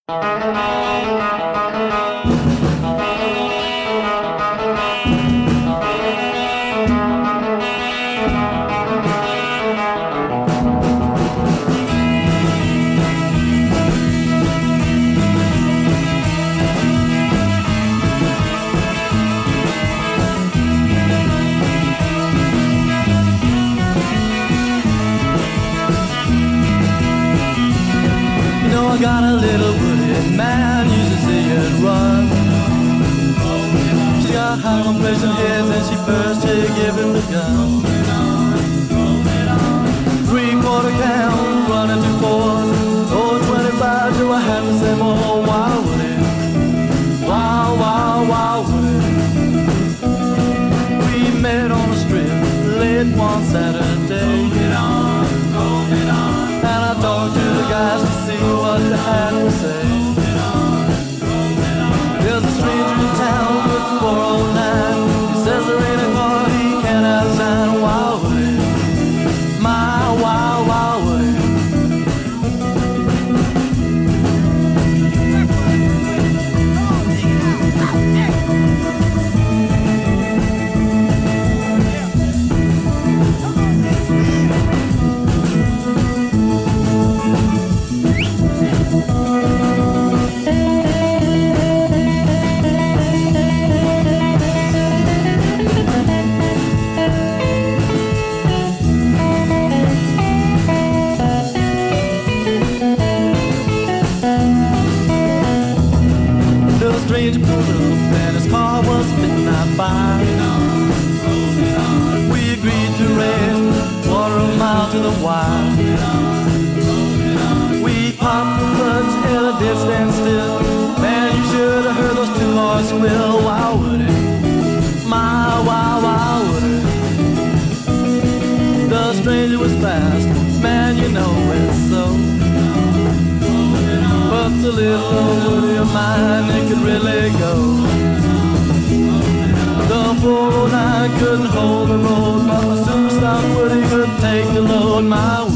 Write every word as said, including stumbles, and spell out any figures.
I got a little wooded man, used to see it run. She got high complexion heads and she first to give him the gun. Three quarter count, running to four. Oh, twenty-five, do I have to say more? Why would it? Why, why, why would it? We met on the strip late one Saturday. And I talked to the guys to see what they had to say. There's a stranger in town with the four oh nine. He says there ain't a car he can't outshine. Why would he? My, why, why would he? Stranger pulled up and his car was midnight by. We agreed to race quarter a mile to the wire. We popped the clutch and I did stand still. Man, you should have heard those two cars squeal. Why would it? My, why, why would it? The stranger was fast, man, you know it's so. But the little old woody of mine, it could really go. The four oh nine couldn't hold the road, but my superstar woody could take the load. My